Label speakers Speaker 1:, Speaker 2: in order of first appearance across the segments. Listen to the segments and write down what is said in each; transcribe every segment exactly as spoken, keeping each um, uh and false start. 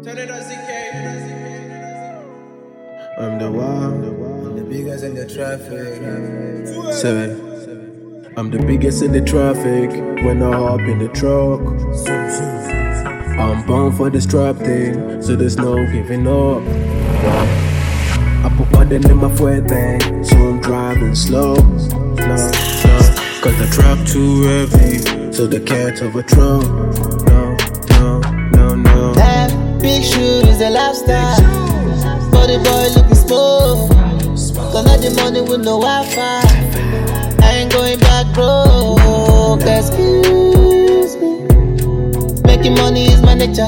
Speaker 1: Turn it on Z K.
Speaker 2: I'm the one,
Speaker 1: The biggest in the traffic.
Speaker 2: seven. I'm the biggest in the traffic when I hop in the truck. I'm bound for this trap thing, so there's no giving up. I put button in my fuerte, so I'm driving slow, slow, slow. Cause the trap too heavy, so they can't overthrow. No, no, no, no.
Speaker 3: That big shoe is a lifestyle. Body boy looking smooth. Connect the money with no Wi-Fi. I ain't going back broke. Excuse me. Making money is my nature.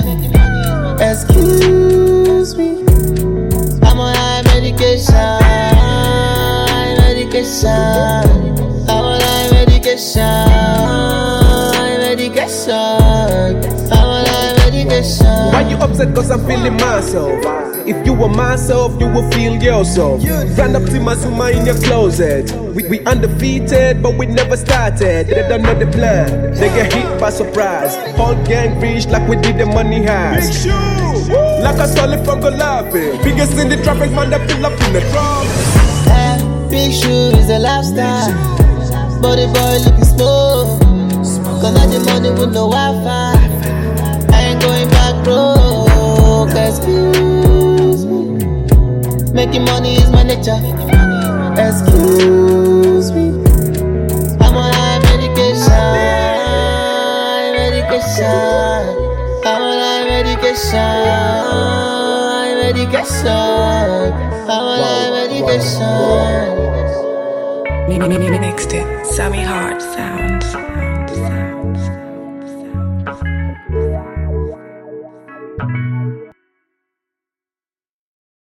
Speaker 3: Excuse me. I'm on high medication. High medication. I'm on high medication. High medication. I'm on high medication.
Speaker 2: Why you upset cause I'm feeling myself? If you were myself, you will feel yourself. Run up to my Zuma in your closet. We, we undefeated, but we never started. They don't know the plan, they get hit by surprise. Whole gang rich like we did the money heist. Like I stole it from Golafi. Biggest in the traffic, man, that pull up in the truck.
Speaker 3: That big shoe is a lifestyle. Body boy looking smooth. Connect the money with no Wi-Fi. I ain't going back broke. Excuse me. Making money is my nature. Excuse me. I'm on high medication. High medication. I'm on high medication. High medication. I'm on high medication.
Speaker 4: Mixed it, Sammy Hart sounds.